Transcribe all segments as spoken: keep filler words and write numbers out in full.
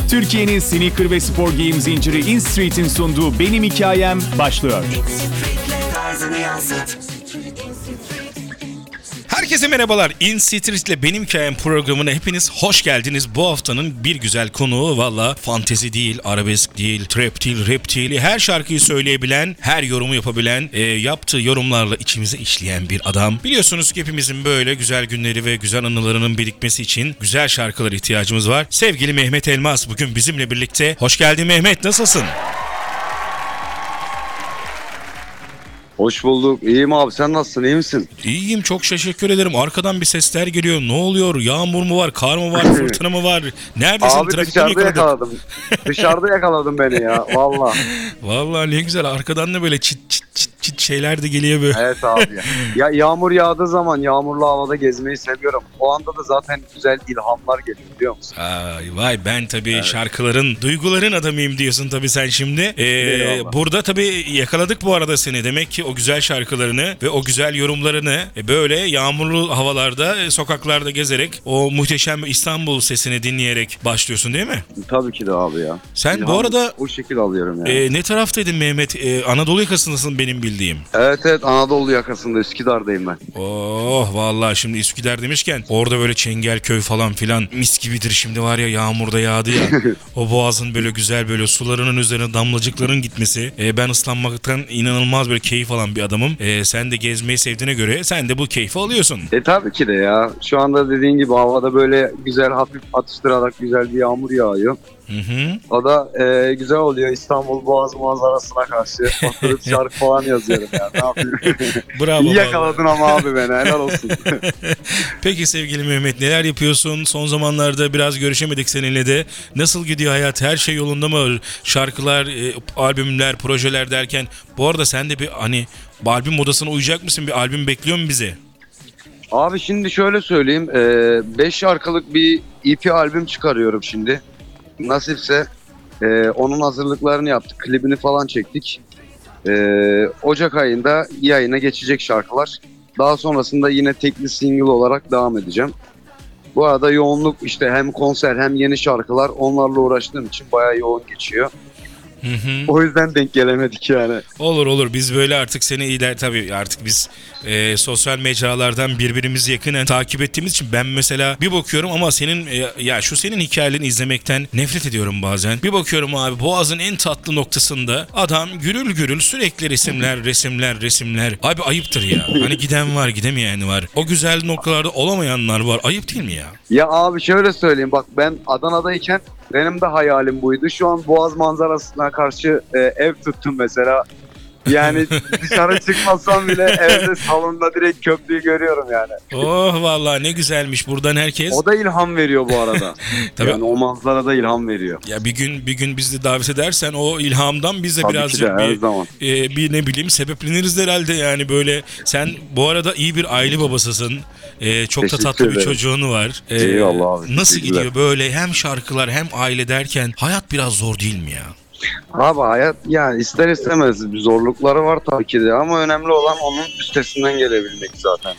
Türkiye'nin sneaker ve spor giyim zinciri InStreet'in sunduğu Benim Hikayem başlıyor. Herkese merhabalar. InStreet ile Benim Hikayem programına hepiniz hoş geldiniz. Bu haftanın bir güzel konuğu valla fantezi değil, arabesk değil, trap değil, rap değil. Her şarkıyı söyleyebilen, her yorumu yapabilen, e, yaptığı yorumlarla içimize işleyen bir adam. Biliyorsunuz ki hepimizin böyle güzel günleri ve güzel anılarının birikmesi için güzel şarkılara ihtiyacımız var. Sevgili Mehmet Elmas bugün bizimle birlikte. Hoş geldin Mehmet, nasılsın? Hoş bulduk. İyiyim abi. Sen nasılsın? İyi misin? İyiyim. Çok teşekkür ederim. Arkadan bir sesler geliyor. Ne oluyor? Yağmur mu var? Kar mı var? Fırtına mı var? Neredesin? Abi Trafikte dışarıda yakaladım. Dışarıda yakaladım beni ya. Valla. Valla ne güzel. Arkadan da böyle çıt çıt çıt çıt şeyler de geliyor böyle. Evet abi ya. Ya yağmur yağdığı zaman yağmurlu havada gezmeyi seviyorum. O anda da zaten güzel ilhamlar geliyor biliyor musun? Ay vay, ben tabii evet. Şarkıların, duyguların adamıyım diyorsun tabii sen şimdi. Ee, burada tabii yakaladık bu arada seni. Demek ki o güzel şarkılarını ve o güzel yorumlarını böyle yağmurlu havalarda, sokaklarda gezerek o muhteşem İstanbul sesini dinleyerek başlıyorsun değil mi? Tabii ki de abi ya. Sen İlham, bu arada o şekilde alıyorum yani. E, ne taraftaydın Mehmet? E, Anadolu yakasındasın benim bildiğim. Evet evet, Anadolu yakasında Üsküdar'dayım ben. Oh vallahi şimdi Üsküdar demişken orada böyle Çengelköy falan filan mis gibidir şimdi var ya, yağmurda yağdı ya. O boğazın böyle güzel böyle sularının üzerine damlacıkların gitmesi. E, ben ıslanmaktan inanılmaz böyle keyif alan bir adamım. E, sen de gezmeyi sevdiğine göre sen de bu keyfi alıyorsun. E tabii ki de ya. Şu anda dediğin gibi havada böyle güzel hafif atıştırarak güzel bir yağmur yağıyor. Hı hı. O da e, güzel oluyor. İstanbul Boğaz manzarasına karşı oturup şarkı falan yazıyorum ya. Ne yapayım? Bravo. İyi yakaladın ama abi beni. Helal olsun. Peki sevgili Mehmet, neler yapıyorsun? Son zamanlarda biraz görüşemedik seninle de. Nasıl gidiyor hayat? Her şey yolunda mı? Şarkılar, e, albümler, projeler derken. Bu arada sen de bir hani albüm modasına uyacak mısın? Bir albüm bekliyor mu bizi? Abi şimdi şöyle söyleyeyim. beş şarkılık bir E P albüm çıkarıyorum şimdi. Nasipse e, onun hazırlıklarını yaptık. Klibini falan çektik. E, Ocak ayında yayına geçecek şarkılar. Daha sonrasında yine tekli single olarak devam edeceğim. Bu arada yoğunluk işte hem konser hem yeni şarkılar, onlarla uğraştığım için bayağı yoğun geçiyor. Hı hı. O yüzden denk gelemedik yani. Olur olur, biz böyle artık seni iler tabii artık biz e, sosyal mecralardan birbirimizi yakinen takip ettiğimiz için ben mesela bir bakıyorum ama senin e, ya şu senin hikayelerini izlemekten nefret ediyorum bazen. Bir bakıyorum abi, Boğaz'ın en tatlı noktasında adam gürül gürül sürekli resimler resimler resimler. Abi ayıptır ya. Hani giden var, gidemeyen var. O güzel noktalarda olamayanlar var. Ayıp değil mi ya? Ya abi şöyle söyleyeyim, bak ben Adana'dayken benim de hayalim buydu. Şu an Boğaz manzarasına karşı e, ev tuttum mesela. Yani dışarı çıkmasam bile evde salonda direkt köprüyü görüyorum yani. Oh vallahi ne güzelmiş, buradan herkes. O da ilham veriyor bu arada. Tabii. Yani o manzara da ilham veriyor. Ya bir gün bir gün bizi de davet edersen o ilhamdan biz de Tabii birazcık ki de, her bir, zaman. e, bir ne bileyim sebepleniriz herhalde yani böyle. Sen bu arada iyi bir aile babasısın. E, çok Teşekkür da tatlı bir ederim. çocuğun var. E, Eyvallah abi, nasıl teşekkürler. gidiyor böyle hem şarkılar hem aile derken hayat biraz zor değil mi ya? Abi hayat yani ister istemez zorlukları var tabii ki de, ama önemli olan onun üstesinden gelebilmek zaten.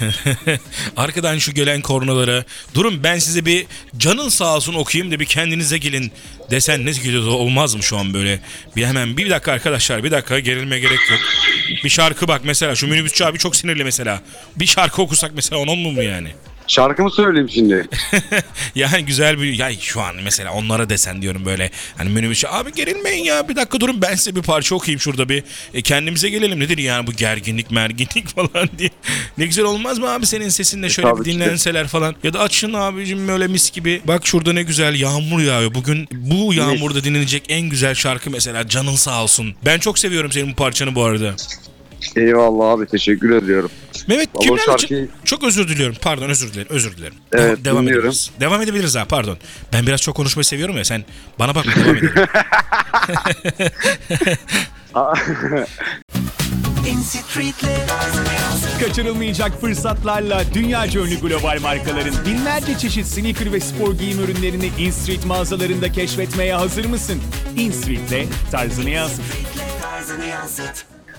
Arkadan şu gelen kornalara durun, ben size bir canın sağ olsun okuyayım da bir kendinize gelin desen ne güzel olmaz mı şu an böyle? Bir hemen bir dakika arkadaşlar, bir dakika, gerilme gerek yok. Bir şarkı bak mesela, şu minibüsçü abi çok sinirli mesela. Bir şarkı okusak mesela, onun mu mu yani? Şarkı mı söyleyeyim şimdi? Yani güzel bir, ya şu an mesela onlara desen diyorum böyle hani minibüsçü abi gerilmeyin ya, bir dakika durun ben size bir parça okuyayım şurada bir e, kendimize gelelim, nedir yani bu gerginlik merginlik falan diye. Ne güzel olmaz mı abi senin sesinle şöyle Tabii bir dinlenseler falan, ya da açın abicim böyle mis gibi, bak şurada ne güzel yağmur yağıyor bugün, bu yağmurda dinlenecek en güzel şarkı mesela Canın Sağ Olsun. Ben çok seviyorum senin bu parçanı bu arada. Eyvallah abi, teşekkür ediyorum. Mehmet Vallahi kimler şarkıyı... için? Çok özür diliyorum. Pardon, özür dilerim. Özür dilerim. Evet, De- devam dinliyorum. edebiliriz. Devam edebiliriz ha, pardon. Ben biraz çok konuşmayı seviyorum ya, sen bana bakma, devam edelim. Kaçırılmayacak fırsatlarla dünyaca ünlü global markaların binlerce çeşit sneaker ve spor giyim ürünlerini InStreet mağazalarında keşfetmeye hazır mısın? InStreet'le tarzını yansıt.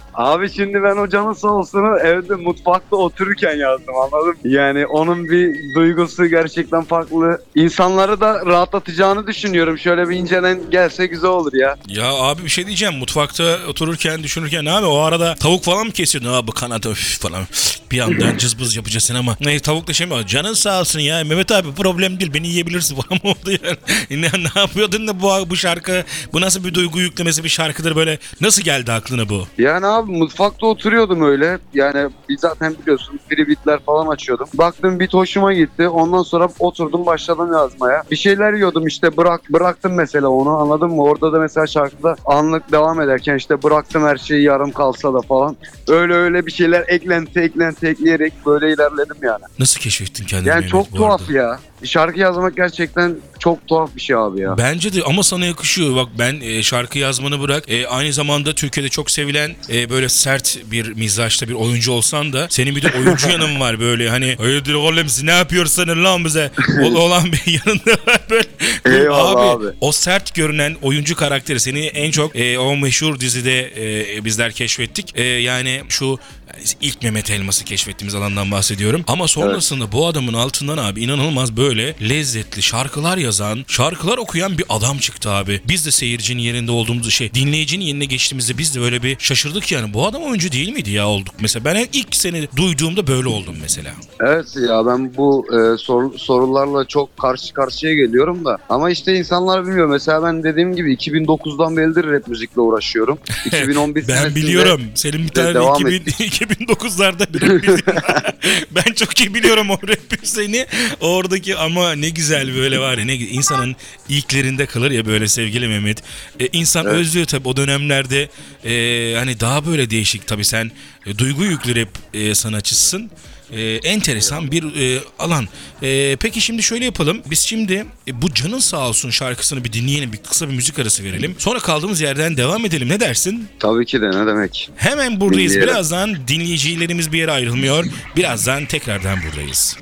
Abi şimdi ben o canın sağ olsunu evde mutfakta otururken yazdım, anladın mı? Yani onun bir duygusu gerçekten farklı. İnsanları da rahatlatacağını düşünüyorum. Şöyle bir incelen gelse güzel olur ya. Ya abi bir şey diyeceğim. Mutfakta otururken düşünürken abi o arada tavuk falan mı kesiyordun? Abi kanat öf falan. Bir anda cızbız yapacaksın ama. Ne tavuk da şey mi? Canın sağ olsun ya. Mehmet abi problem değil. Beni yiyebilirsin falan mı oldu yani? ne, ne yapıyordun da bu, bu şarkı? Bu nasıl bir duygu yüklemesi bir şarkıdır böyle? Nasıl geldi aklına bu? Yani abi mutfakta oturuyordum öyle. Yani biz zaten biliyorsun free beatler falan açıyordum. Baktım beat hoşuma gitti. Ondan sonra oturdum başladım yazmaya. Bir şeyler yiyordum işte, bırak bıraktım mesela onu, anladın mı? Orada da mesela şarkıda anlık devam ederken işte bıraktım her şeyi yarım kalsa da falan. Öyle öyle bir şeyler eklenti eklenti ekleyerek böyle ilerledim yani. Nasıl keşfettin kendini? Yani Mehmet, çok bu tuhaf arada? ya. Şarkı yazmak gerçekten çok tuhaf bir şey abi ya. Bence de ama sana yakışıyor. Bak ben e, şarkı yazmanı bırak. E, aynı zamanda Türkiye'de çok sevilen e, böyle sert bir mizaçta bir oyuncu olsan da senin bir de oyuncu yanın var böyle hani hayırdır oğlum siz ne yapıyorsun lan bize Ol, olan bir yanında var böyle. Eyvallah abi, abi. o sert görünen oyuncu karakteri seni en çok e, o meşhur dizide e, bizler keşfettik. E, yani şu ilk Mehmet Elmas'ı keşfettiğimiz alandan bahsediyorum. Ama sonrasında evet, bu adamın altından abi inanılmaz böyle lezzetli şarkılar yazan, şarkılar okuyan bir adam çıktı abi. Biz de seyircinin yerinde olduğumuzu şey, dinleyicinin yerine geçtiğimizde biz de böyle bir şaşırdık yani. Bu adam oyuncu değil miydi ya olduk mesela. Ben ilk seni duyduğumda böyle oldum mesela. Evet ya, ben bu e, sor, sorularla çok karşı karşıya geliyorum da. Ama işte insanlar bilmiyor. Mesela ben dediğim gibi iki bin dokuzdan beridir rap müzikle uğraşıyorum. iki bin on bir ben biliyorum. Senin bir tane iki bin dokuzlarda bir rap müzik ben çok iyi biliyorum o rap müziğini. Oradaki ama ne güzel böyle var ya, ne insanın ilklerinde kalır ya böyle sevgili Mehmet. Ee, insan evet, özlüyor tabii o dönemlerde. E, hani daha böyle değişik tabii sen e, duygu yüklü rap e, sanatçısın. Ee, enteresan bir e, alan. Ee, peki şimdi şöyle yapalım. Biz şimdi e, bu Canın Sağ Olsun şarkısını bir dinleyelim. Bir kısa bir müzik arası verelim. Sonra kaldığımız yerden devam edelim. Ne dersin? Tabii ki de, ne demek. Hemen buradayız. Dinleyelim. Birazdan dinleyicilerimiz bir yere ayrılmıyor. Birazdan tekrardan buradayız.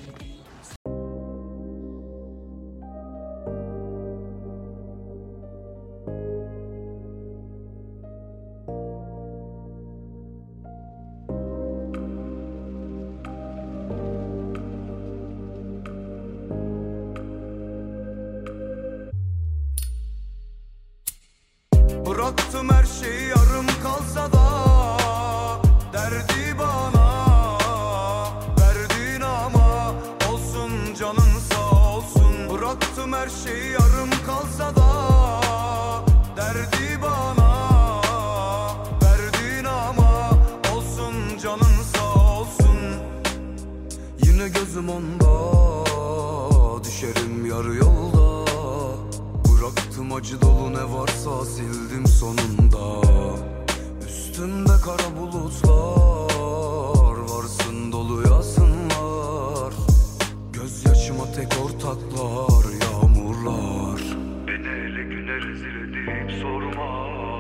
Bıraktım her şey yarım kalsa da derdi bana verdin ama olsun canın sağ olsun. Bıraktım her şey yarım kalsa da derdi bana verdin ama olsun canın sağ olsun. Yine gözüm onda, düşerim yarı yolda. Bıraktım acı dolu ne varsa sildim sonunda. Üstümde kara bulutlar, varsın dolu yasınlar. Gözyaşıma tek ortaklar yağmurlar. Beni ele güne rezil edip sorma.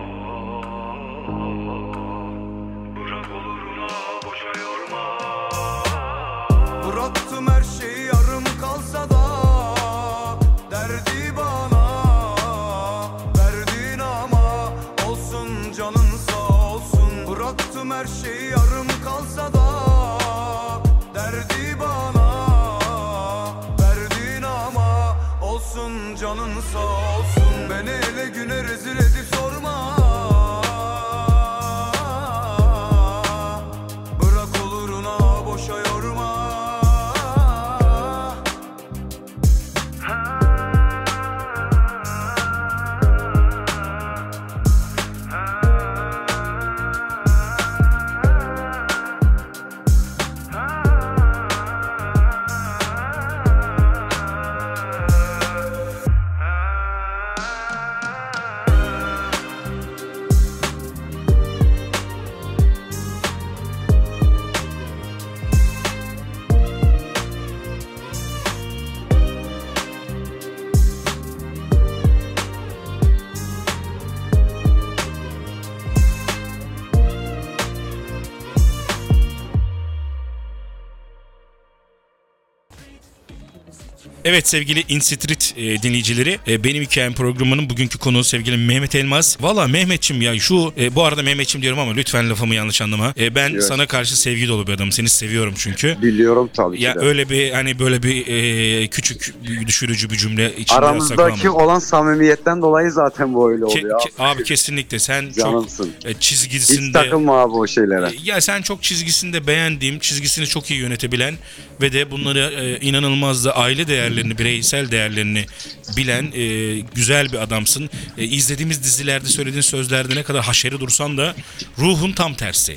Bırak oluruna boşa yorma. Bıraktım her şey yarım kalsa da derdi bana verdin ama olsun canın sağ olsun. Bıraktım her şey yarım kalsa da derdi bana verdin ama olsun canın sağ olsun. Beni ele güne rezil edip sorma. Bırak oluruna boşa yorma. Evet sevgili In Street e, dinleyicileri. E, benim hikayem programının bugünkü konuğu sevgili Mehmet Elmas. Valla Mehmetçim ya şu e, bu arada Mehmetçim diyorum ama lütfen lafımı yanlış anlama. E, ben evet. sana karşı sevgi dolu bir adamım. Seni seviyorum çünkü. Biliyorum tabii ya ki de. Öyle bir hani böyle bir e, küçük bir düşürücü bir cümle içinde aramızdaki olan samimiyetten dolayı zaten bu öyle oluyor. Ke, ke, abi kesinlikle sen Canımsın. çok e, çizgisinde. Hiç takılma abi o şeylere. E, ya sen çok çizgisinde beğendiğim, çizgisini çok iyi yönetebilen ve de bunları e, inanılmaz da aile değerlerini, bireysel değerlerini bilen e, güzel bir adamsın. E, izlediğimiz dizilerde söylediğin sözlerde ne kadar haşeri dursan da ruhun tam tersi.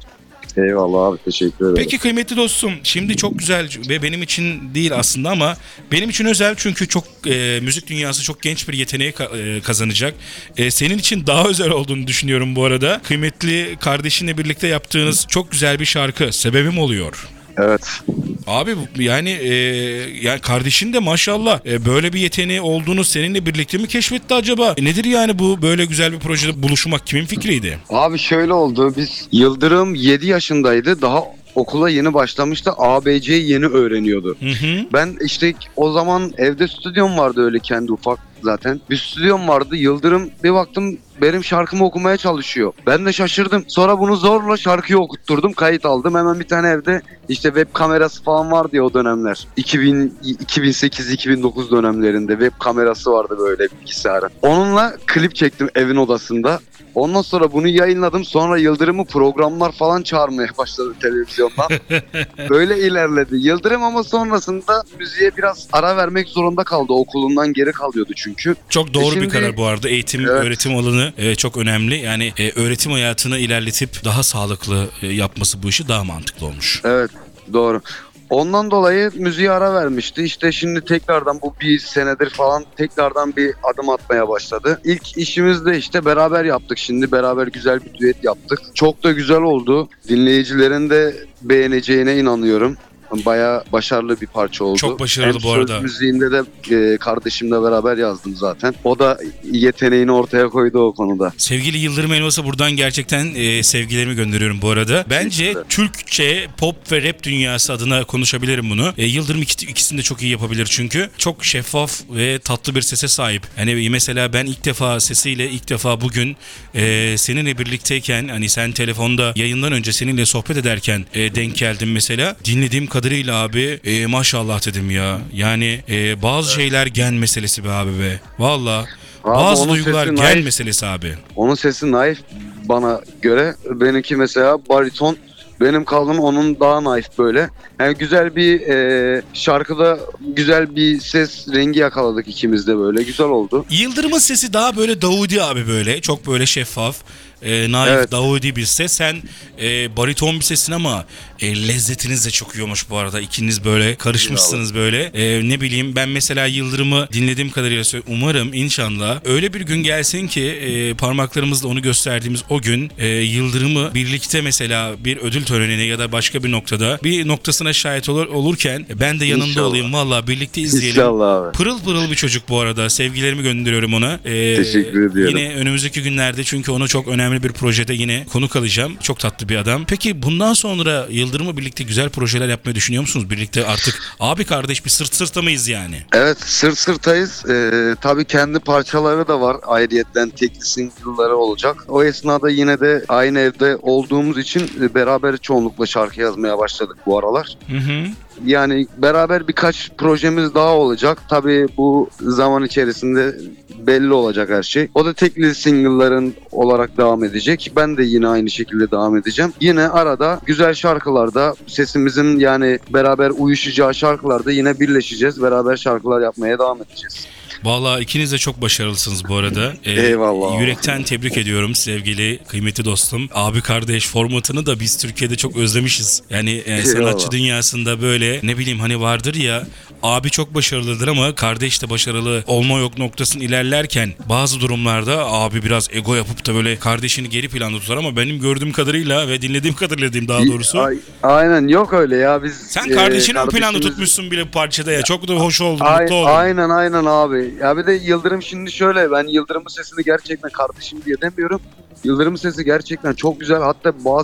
Eyvallah abi, teşekkür ederim. Peki kıymetli dostum, şimdi çok güzel ve benim için değil aslında ama benim için özel çünkü çok e, müzik dünyası çok genç bir yeteneği ka- e, kazanacak. E, senin için daha özel olduğunu düşünüyorum bu arada. Kıymetli kardeşinle birlikte yaptığınız çok güzel bir şarkı Sebebim Oluyor. Evet. Abi yani e, yani kardeşin de maşallah e, böyle bir yeteneği olduğunu seninle birlikte mi keşfetti acaba? E, nedir yani bu böyle güzel bir projede buluşmak kimin fikriydi? Abi şöyle oldu, biz Yıldırım yedi yaşındaydı, daha okula yeni başlamıştı, A B C'yi yeni öğreniyordu. Hı hı. Ben işte o zaman evde stüdyom vardı, öyle kendi ufak zaten. Bir stüdyom vardı. Yıldırım bir baktım benim şarkımı okumaya çalışıyor. Ben de şaşırdım. Sonra bunu zorla şarkıyı okutturdum. Kayıt aldım. Hemen bir tane evde işte web kamerası falan vardı ya o dönemler. iki bin, iki bin sekiz iki bin dokuz dönemlerinde web kamerası vardı böyle bilgisayarın. Onunla klip çektim evin odasında. Ondan sonra bunu yayınladım. Sonra Yıldırım'ı programlar falan çağırmaya başladı televizyondan. Böyle ilerledi Yıldırım ama sonrasında müziğe biraz ara vermek zorunda kaldı. Okulundan geri kalıyordu çünkü. Çok doğru e şimdi, bir karar bu arada. Eğitim, evet. öğretim alanı e, çok önemli. Yani e, öğretim hayatını ilerletip daha sağlıklı e, yapması bu işi daha mantıklı olmuş. Evet, doğru. Ondan dolayı müziğe ara vermişti. İşte şimdi tekrardan bu bir senedir falan tekrardan bir adım atmaya başladı. İlk işimiz de işte beraber yaptık şimdi. Beraber güzel bir düet yaptık. Çok da güzel oldu. Dinleyicilerin de beğeneceğine inanıyorum. Bayağı başarılı bir parça oldu. Çok başarılı hem bu arada. Söz müziğinde de e, kardeşimle beraber yazdım zaten. O da yeteneğini ortaya koydu o konuda. Sevgili Yıldırım Elmas'a buradan gerçekten e, sevgilerimi gönderiyorum bu arada. Bence işte. Türkçe, pop ve rap dünyası adına konuşabilirim bunu. E, Yıldırım iki, ikisini de çok iyi yapabilir çünkü. Çok şeffaf ve tatlı bir sese sahip. Hani mesela ben ilk defa sesiyle ilk defa bugün e, seninle birlikteyken hani sen telefonda yayından önce seninle sohbet ederken e, denk geldim mesela. Dinlediğim kadarıyla abi e, maşallah dedim ya. Yani e, bazı evet. şeyler gen meselesi be abi be. Valla bazı duygular gen naif, meselesi abi. Onun sesi naif bana göre. Benimki mesela bariton. Benim kaldım onun daha naif böyle. Yani güzel bir e, şarkıda güzel bir ses rengi yakaladık ikimiz de böyle. Güzel oldu. Yıldırım'ın sesi daha böyle Davudi abi böyle. Çok böyle şeffaf. E, naif, evet. Davudi bir ses. Sen e, bariton bir sesin ama e, lezzetiniz de çok iyi olmuş bu arada. İkiniz böyle karışmışsınız böyle. E, ne bileyim ben mesela Yıldırım'ı dinlediğim kadarıyla söyleyeyim. Umarım inşallah öyle bir gün gelsin ki e, parmaklarımızla onu gösterdiğimiz o gün e, Yıldırım'ı birlikte mesela bir ödül törenine ya da başka bir noktada bir noktasına şahit olur, olurken ben de yanında İnşallah. olayım. Valla birlikte izleyelim. İnşallah abi. Pırıl pırıl bir çocuk bu arada. Sevgilerimi gönderiyorum ona. E, Teşekkür ediyorum. Yine önümüzdeki günlerde çünkü onu çok önemli bir projede yine konuk alacağım. Çok tatlı bir adam. Peki bundan sonra Yıldırım'la birlikte güzel projeler yapmayı düşünüyor musunuz? Birlikte artık abi kardeş bir sırt sırta mıyız yani? Evet, sırt sırtayız. Ee, tabii kendi parçaları da var. Ayrıyetten tekli single'ları olacak. O esnada yine de aynı evde olduğumuz için beraber çoğunlukla şarkı yazmaya başladık bu aralar. Hı hı. Yani beraber birkaç projemiz daha olacak. Tabii bu zaman içerisinde belli olacak her şey. O da tekli single'ların olarak devam edecek. Ben de yine aynı şekilde devam edeceğim. Yine arada güzel şarkılarda sesimizin yani beraber uyuşacağı şarkılarda yine birleşeceğiz. Beraber şarkılar yapmaya devam edeceğiz. Vallahi ikiniz de çok başarılısınız bu arada. Ee, Eyvallah. Yürekten tebrik ediyorum sevgili kıymetli dostum. Abi kardeş formatını da biz Türkiye'de çok özlemişiz. Yani, yani sanatçı dünyasında böyle ne bileyim hani vardır ya abi çok başarılıdır ama kardeş de başarılı olma yok noktasını ilerlerken bazı durumlarda abi biraz ego yapıp da böyle kardeşini geri planda tutar ama benim gördüğüm kadarıyla ve dinlediğim kadarıyla diyeyim daha doğrusu. A- aynen yok öyle ya biz. Sen kardeşini e, ön planda tutmuşsun bile parçada ya. Çok da hoş oldum, A- mutlu oldum. Aynen aynen abi. Ya bir de Yıldırım şimdi şöyle, ben Yıldırım'ın sesini gerçekten kardeşim diye demiyorum. Yıldırım'ın sesi gerçekten çok güzel. Hatta bazen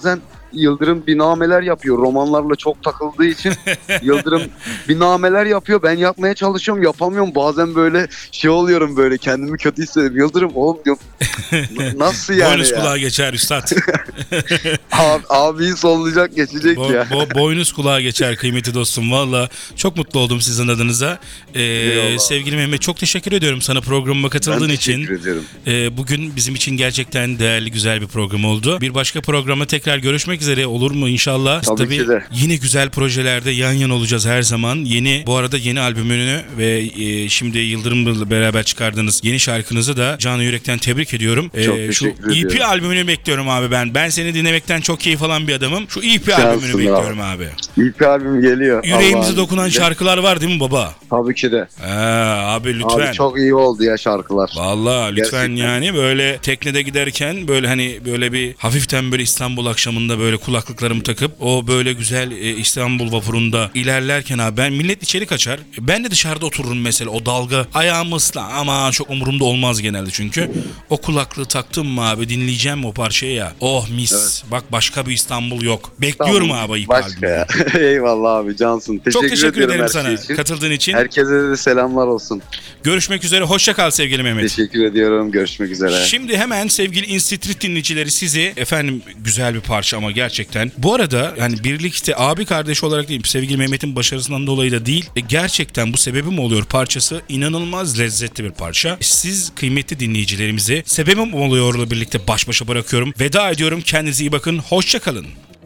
Yıldırım binameler yapıyor. Romanlarla çok takıldığı için Yıldırım binameler yapıyor. Ben yapmaya çalışıyorum, yapamıyorum. Bazen böyle şey oluyorum, böyle kendimi kötü hissediyorum. Yıldırım oğlum diyorum. Nasıl yani? Boynuz ya? kulağa geçer üstad. Abi, abiyi sollayacak, geçecek Bo- ya. bo- boynuz kulağa geçer kıymetli dostum. Valla çok mutlu oldum sizin adınıza. Ee, sevgili Mehmet, çok teşekkür ediyorum sana programıma katıldığın Ben için. teşekkür ederim. Ee, bugün bizim için gerçekten değerli, güzel bir program oldu. Bir başka programa tekrar görüşmek üzere, olur mu inşallah? Tabii ki de. Yine güzel projelerde yan yana olacağız her zaman. Yeni, bu arada yeni albümünü ve e, şimdi Yıldırım'la beraber çıkardığınız yeni şarkınızı da canı yürekten tebrik ediyorum. Ee, Çok şu teşekkür E P ediyorum. albümünü bekliyorum abi ben. Ben seni dinlemekten çok keyif alan bir adamım. Şu E P albümünü Şansın bekliyorum abi. İyi bir albüm geliyor. Yüreğimize Allah'ın dokunan izniyle. şarkılar var değil mi baba? Tabii ki de. Ee, abi lütfen. Abi çok iyi oldu ya şarkılar. Vallahi lütfen Gerçekten. yani böyle teknede giderken böyle hani böyle bir hafiften böyle İstanbul akşamında böyle kulaklıklarımı takıp o böyle güzel e, İstanbul vapurunda ilerlerken abi ben millet içeri kaçar. Ben de dışarıda otururum mesela, o dalga ayağımı ısla ama çok umurumda olmaz genelde çünkü. O kulaklığı taktım mı abi dinleyeceğim o parçayı ya. Oh mis. Evet. Bak başka bir İstanbul yok. Bekliyorum Tamam, abi. başka ya. Eyvallah abi, cansın. Teşekkür, Çok teşekkür ediyorum ederim her sana şey için. katıldığın için. Herkese de selamlar olsun. Görüşmek üzere. Hoşça kal sevgili Mehmet. Teşekkür ediyorum. Görüşmek üzere. Şimdi hemen sevgili InStreet dinleyicileri sizi efendim güzel bir parça ama gerçekten. Bu arada yani birlikte abi kardeş olarak değil, sevgili Mehmet'in başarısından dolayı da değil. E, gerçekten bu sebebim oluyor parçası inanılmaz lezzetli bir parça. Siz kıymetli dinleyicilerimizi sebebim oluyorla birlikte baş başa bırakıyorum. Veda ediyorum. Kendinize iyi bakın. Hoşça kalın.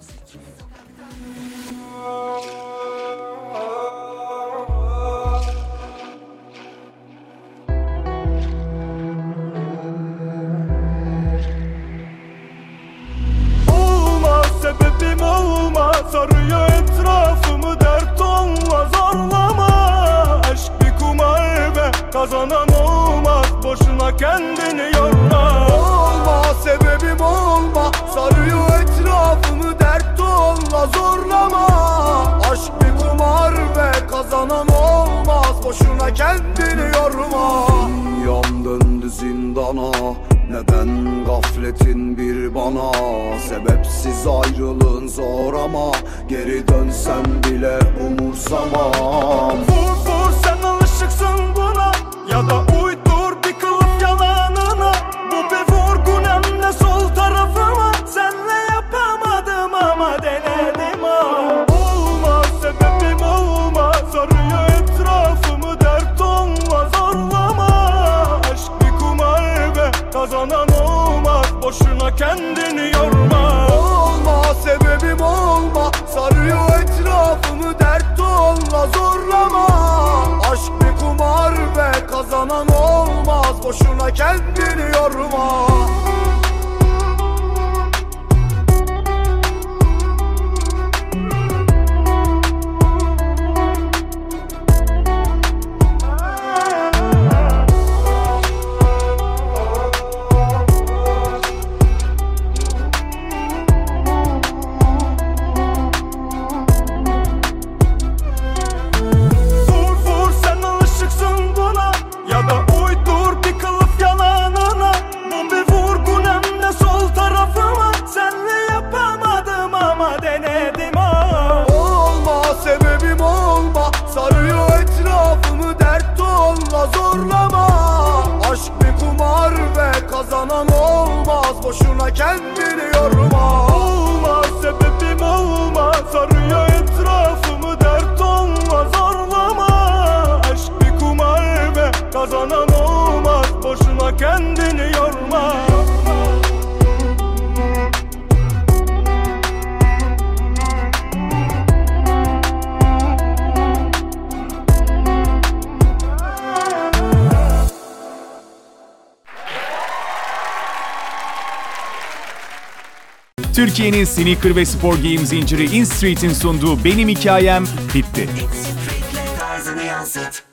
Olmaz sebebim olmaz, sarıyor etrafımı, dert olmaz zorlama. Aşk bir kumar ve kazanan olmaz, boşuna kendini yorma. Olmaz sebebim olma, sarıyor etrafımı, dert olmaz zorlama. Aşk bir kumar ve kazanan olmaz, boşuna kendini yorma. Dünyam döndü zindana, neden gafletin bir bana? Sebepsiz ayrılığın zor ama geri dönsem bile umursamam. Vur vur sen alışıksın buna, ya da uydur bir kılıf yalanına. Bu bir vurgun hem de sol tarafıma, senle yapamadım ama denedim ha. Olmaz sebebim olmaz, sarıyor etrafımı, dert olmaz zorlama. Aşk bir kumar ve kazanan olmaz, boşuna kendini yorma. Olma sebebim olma, sarıyor etrafımı, dert olma zorlama. Aşk bir kumar ve kazanan olmaz, boşuna kendini yorma. Vur vur sen alışıksın buna, ya da uydur bir kılıf yalanına. Bu bir vurgun hem de sol tarafıma, senle yapamadım ama denedim ha. Olma sebebim olma, sarıyor etrafımı, dert olma zorlama. Aşk bir kumar ve kazanan olmaz, boşuna kendini yorma. Olma sebebim olma, sarıyor etrafımı, dert olma zorlama. Aşk bir kumar ve kazanan olmaz, boşuna kendini yorma. Türkiye'nin sneaker ve spor giyim zinciri InStreet'in sunduğu Benim Hikayem bitti. Tarzını yansıt.